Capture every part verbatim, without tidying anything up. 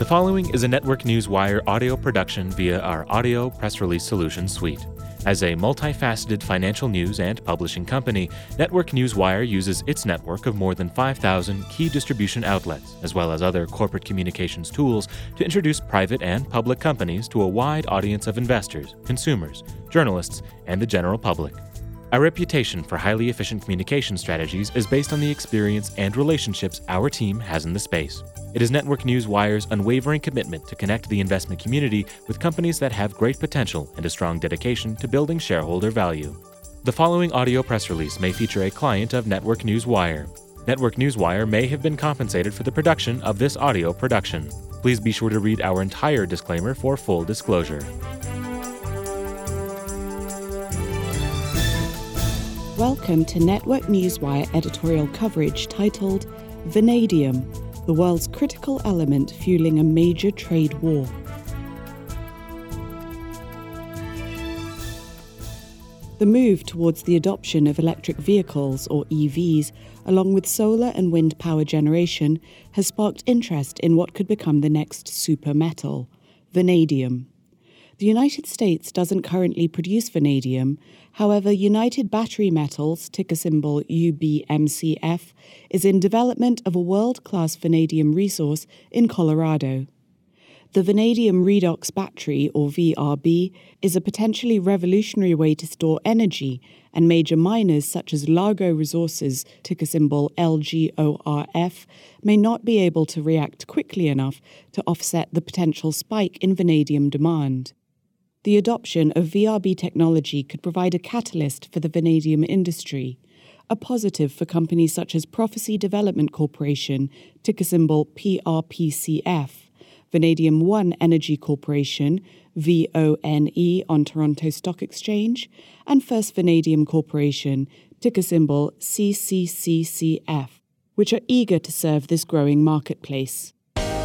The following is a Network News Wire audio production via our Audio Press Release Solutions suite. As a multifaceted financial news and publishing company, Network News Wire uses its network of more than five thousand key distribution outlets, as well as other corporate communications tools, to introduce private and public companies to a wide audience of investors, consumers, journalists, and the general public. Our reputation for highly efficient communication strategies is based on the experience and relationships our team has in the space. It is Network News Wire's unwavering commitment to connect the investment community with companies that have great potential and a strong dedication to building shareholder value. The following audio press release may feature a client of Network News Wire. Network News Wire may have been compensated for the production of this audio production. Please be sure to read our entire disclaimer for full disclosure. Welcome to Network News Wire editorial coverage titled Vanadium, the world's critical element fueling a major trade war. The move towards the adoption of electric vehicles, or E Vs, along with solar and wind power generation, has sparked interest in what could become the next super metal, vanadium. The United States doesn't currently produce vanadium. However, United Battery Metals, ticker symbol U B M C F, is in development of a world-class vanadium resource in Colorado. The vanadium redox battery, or V R B, is a potentially revolutionary way to store energy, and major miners such as Largo Resources, ticker symbol L G O R F, may not be able to react quickly enough to offset the potential spike in vanadium demand. The adoption of V R B technology could provide a catalyst for the vanadium industry, a positive for companies such as Prophecy Development Corporation, ticker symbol P R P C F, Vanadium One Energy Corporation, V O N E on Toronto Stock Exchange, and First Vanadium Corporation, ticker symbol C C C C F, which are eager to serve this growing marketplace.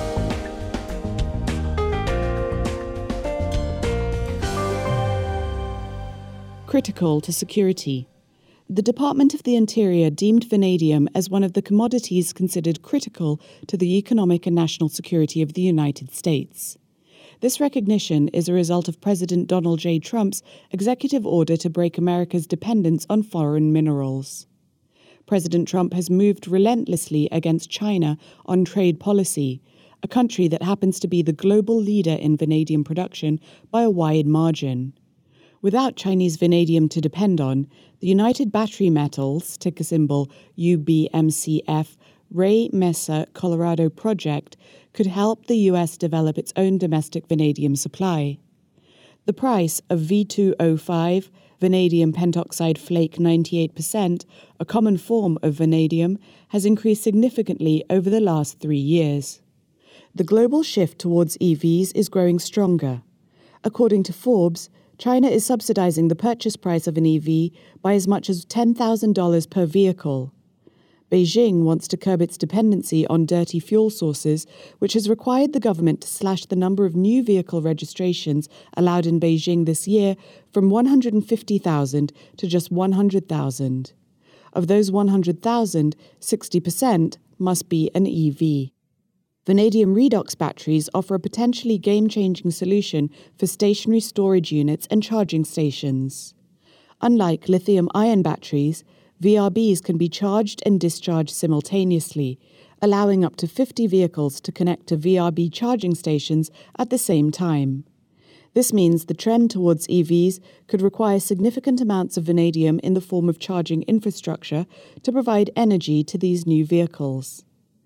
Critical to security. The Department of the Interior deemed vanadium as one of the commodities considered critical to the economic and national security of the United States. This recognition is a result of President Donald J. Trump's executive order to break America's dependence on foreign minerals. President Trump has moved relentlessly against China on trade policy, a country that happens to be the global leader in vanadium production by a wide margin. Without Chinese vanadium to depend on, the United Battery Metals, ticker symbol U B M C F, Ray Mesa, Colorado project could help the U S develop its own domestic vanadium supply. The price of V two O five, vanadium pentoxide flake ninety-eight percent, a common form of vanadium, has increased significantly over the last three years. The global shift towards E Vs is growing stronger. According to Forbes, China is subsidizing the purchase price of an E V by as much as ten thousand dollars per vehicle. Beijing wants to curb its dependency on dirty fuel sources, which has required the government to slash the number of new vehicle registrations allowed in Beijing this year from one hundred fifty thousand to just one hundred thousand. Of those one hundred thousand, sixty percent must be an E V. Vanadium redox batteries offer a potentially game-changing solution for stationary storage units and charging stations. Unlike lithium-ion batteries, V R Bs can be charged and discharged simultaneously, allowing up to fifty vehicles to connect to V R B charging stations at the same time. This means the trend towards E Vs could require significant amounts of vanadium in the form of charging infrastructure to provide energy to these new vehicles.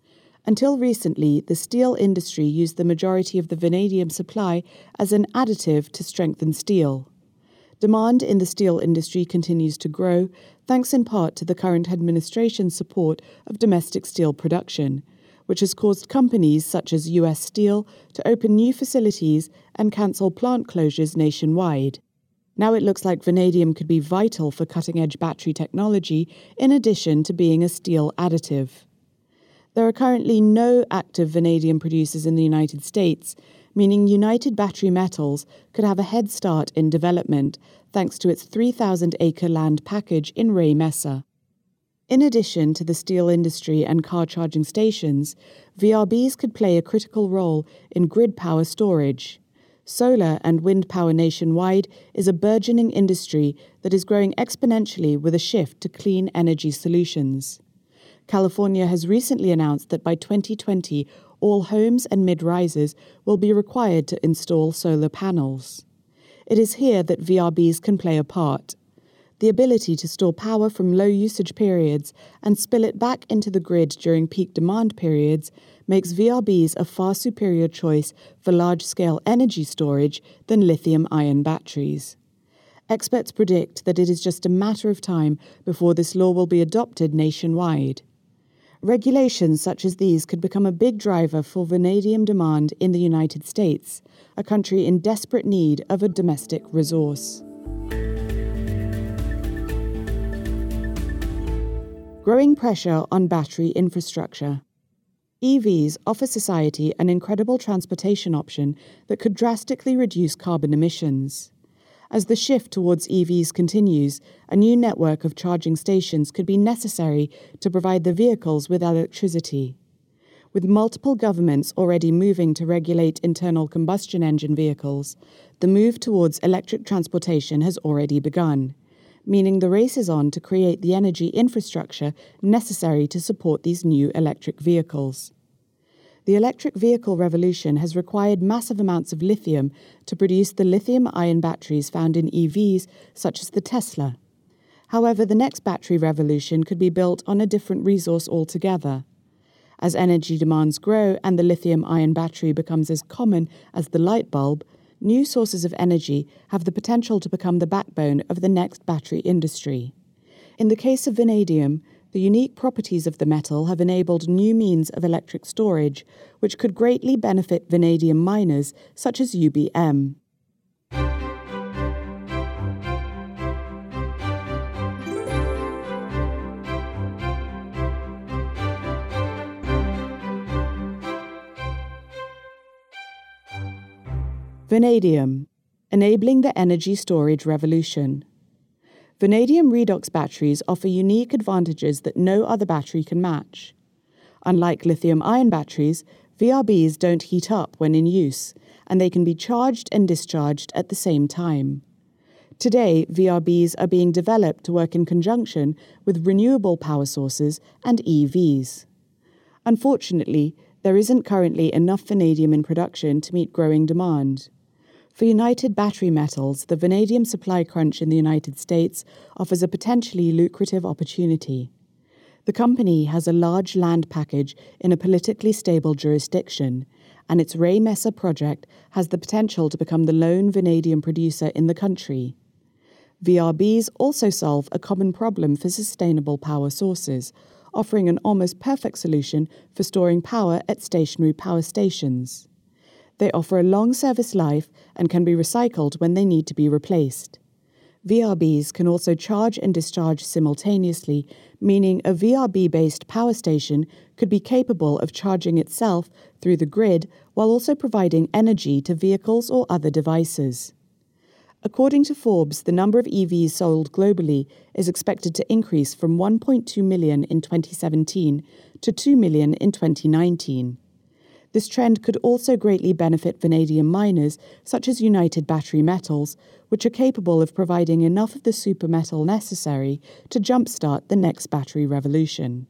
Until recently, the steel industry used the majority of the vanadium supply as an additive to strengthen steel. Demand in the steel industry continues to grow, thanks in part to the current administration's support of domestic steel production, which has caused companies such as U S Steel to open new facilities and cancel plant closures nationwide. Now it looks like vanadium could be vital for cutting-edge battery technology in addition to being a steel additive. There are currently no active vanadium producers in the United States, meaning United Battery Metals could have a head start in development thanks to its three thousand acre land package in Ray Mesa. In addition to the steel industry and car charging stations, V R Bs could play a critical role in grid power storage. Solar and wind power nationwide is a burgeoning industry that is growing exponentially with a shift to clean energy solutions. California has recently announced that by twenty twenty, all homes and mid-rises will be required to install solar panels. It is here that V R Bs can play a part. The ability to store power from low usage periods and spill it back into the grid during peak demand periods makes V R Bs a far superior choice for large-scale energy storage than lithium-ion batteries. Experts predict that it is just a matter of time before this law will be adopted nationwide. Regulations such as these could become a big driver for vanadium demand in the United States, a country in desperate need of a domestic resource. Growing pressure on battery infrastructure. E Vs offer society an incredible transportation option that could drastically reduce carbon emissions. As the shift towards E Vs continues, a new network of charging stations could be necessary to provide the vehicles with electricity. With multiple governments already moving to regulate internal combustion engine vehicles, the move towards electric transportation has already begun, meaning the race is on to create the energy infrastructure necessary to support these new electric vehicles. The electric vehicle revolution has required massive amounts of lithium to produce the lithium-ion batteries found in E Vs, such as the Tesla. However, the next battery revolution could be built on a different resource altogether. As energy demands grow and the lithium-ion battery becomes as common as the light bulb, new sources of energy have the potential to become the backbone of the next battery industry. In the case of vanadium, the unique properties of the metal have enabled new means of electric storage, which could greatly benefit vanadium miners such as U B M. Vanadium, enabling the energy storage revolution. Vanadium redox batteries offer unique advantages that no other battery can match. Unlike lithium-ion batteries, V R Bs don't heat up when in use, and they can be charged and discharged at the same time. Today, V R Bs are being developed to work in conjunction with renewable power sources and E Vs. Unfortunately, there isn't currently enough vanadium in production to meet growing demand. For United Battery Metals, the vanadium supply crunch in the United States offers a potentially lucrative opportunity. The company has a large land package in a politically stable jurisdiction, and its Ray Mesa project has the potential to become the lone vanadium producer in the country. V R Bs also solve a common problem for sustainable power sources, offering an almost perfect solution for storing power at stationary power stations. They offer a long service life and can be recycled when they need to be replaced. V R Bs can also charge and discharge simultaneously, meaning a V R B-based power station could be capable of charging itself through the grid while also providing energy to vehicles or other devices. According to Forbes, the number of E Vs sold globally is expected to increase from one point two million in twenty seventeen to two million in twenty nineteen. This trend could also greatly benefit vanadium miners, such as United Battery Metals, which are capable of providing enough of the super metal necessary to jumpstart the next battery revolution.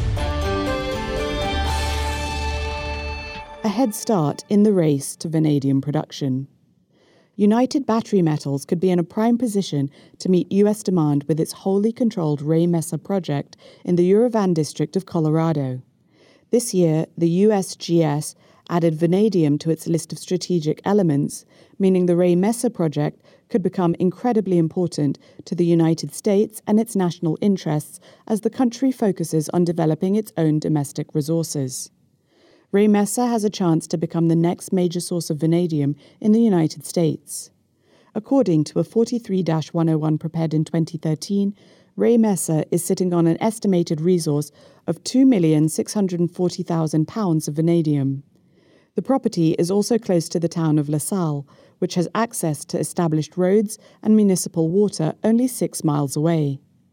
A head start in the race to vanadium production. United Battery Metals could be in a prime position to meet U S demand with its wholly controlled Ray Mesa project in the Uravan district of Colorado. This year, the U S G S added vanadium to its list of strategic elements, meaning the Ray Mesa project could become incredibly important to the United States and its national interests as the country focuses on developing its own domestic resources. Ray Mesa has a chance to become the next major source of vanadium in the United States. According to a forty-three dash one oh one prepared in twenty thirteen, Ray Mesa is sitting on an estimated resource of two million six hundred forty thousand pounds of vanadium. The property is also close to the town of LaSalle, which has access to established roads and municipal water only six miles away.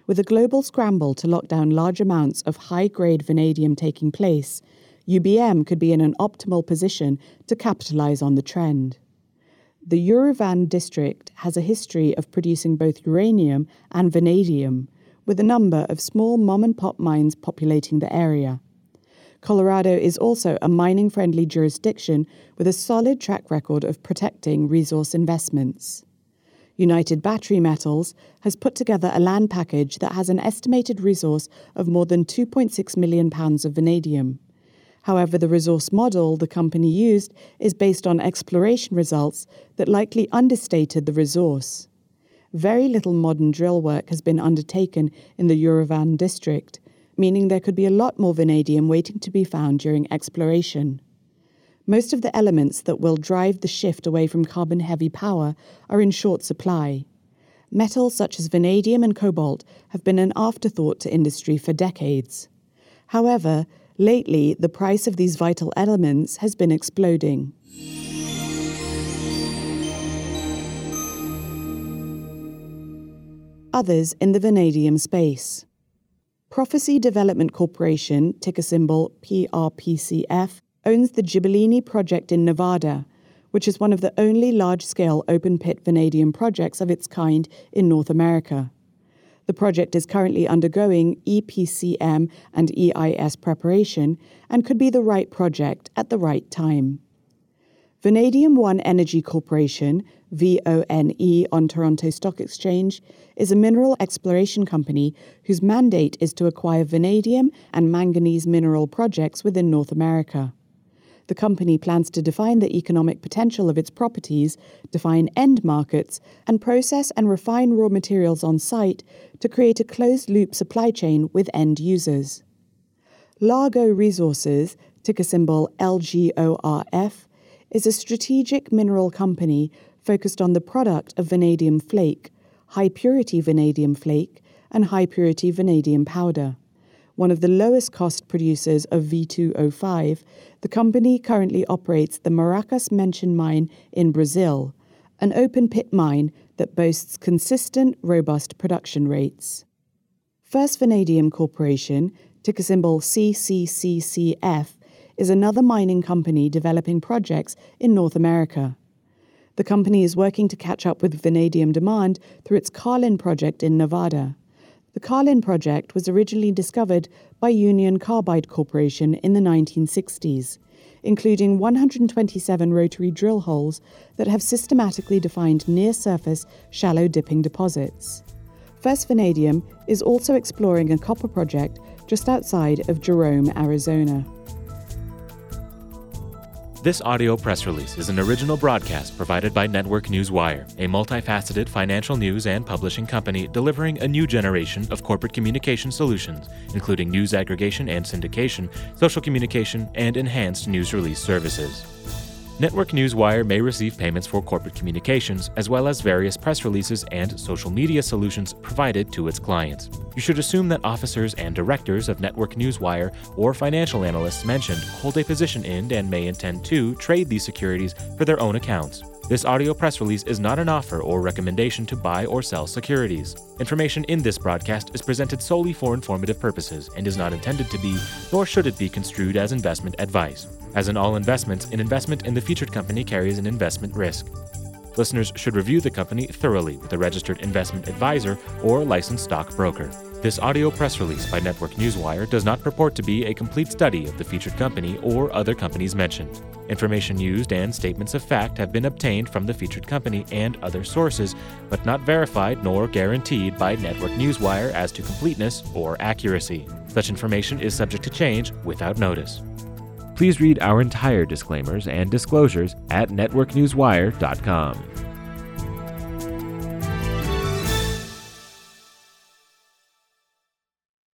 With a global scramble to lock down large amounts of high-grade vanadium taking place, U B M could be in an optimal position to capitalize on the trend. The Yerevan district has a history of producing both uranium and vanadium, with a number of small mom-and-pop mines populating the area. Colorado is also a mining-friendly jurisdiction with a solid track record of protecting resource investments. United Battery Metals has put together a land package that has an estimated resource of more than two point six million pounds of vanadium. However, the resource model the company used is based on exploration results that likely understated the resource. Very little modern drill work has been undertaken in the Yerevan district, meaning there could be a lot more vanadium waiting to be found during exploration. Most of the elements that will drive the shift away from carbon-heavy power are in short supply. Metals such as vanadium and cobalt have been an afterthought to industry for decades. However, lately, the price of these vital elements has been exploding. Others in the vanadium space. Prophecy Development Corporation, ticker symbol P R P C F, owns the Jibellini project in Nevada, which is one of the only large-scale open-pit vanadium projects of its kind in North America. The project is currently undergoing E P C M and E I S preparation and could be the right project at the right time. Vanadium One Energy Corporation, V O N E on Toronto Stock Exchange, is a mineral exploration company whose mandate is to acquire vanadium and manganese mineral projects within North America. The company plans to define the economic potential of its properties, define end markets, and process and refine raw materials on site to create a closed-loop supply chain with end users. Largo Resources, ticker symbol L G O R F, is a strategic mineral company focused on the product of vanadium flake, high-purity vanadium flake, and high-purity vanadium powder. One of the lowest-cost producers of V two O five, the company currently operates the Maracás Menchen mine in Brazil, an open-pit mine that boasts consistent, robust production rates. First Vanadium Corporation, ticker symbol C C C C F, is another mining company developing projects in North America. The company is working to catch up with vanadium demand through its Carlin project in Nevada. The Carlin project was originally discovered by Union Carbide Corporation in the nineteen sixties, including one hundred twenty-seven rotary drill holes that have systematically defined near-surface, shallow dipping deposits. First Vanadium is also exploring a copper project just outside of Jerome, Arizona. This audio press release is an original broadcast provided by Network Newswire, a multifaceted financial news and publishing company delivering a new generation of corporate communication solutions, including news aggregation and syndication, social communication, and enhanced news release services. Network Newswire may receive payments for corporate communications, as well as various press releases and social media solutions provided to its clients. You should assume that officers and directors of Network Newswire or financial analysts mentioned hold a position in and may intend to trade these securities for their own accounts. This audio press release is not an offer or recommendation to buy or sell securities. Information in this broadcast is presented solely for informative purposes and is not intended to be, nor should it be construed as investment advice. As in all investments, an investment in the featured company carries an investment risk. Listeners should review the company thoroughly with a registered investment advisor or licensed stockbroker. This audio press release by Network Newswire does not purport to be a complete study of the featured company or other companies mentioned. Information used and statements of fact have been obtained from the featured company and other sources, but not verified nor guaranteed by Network Newswire as to completeness or accuracy. Such information is subject to change without notice. Please read our entire disclaimers and disclosures at network newswire dot com.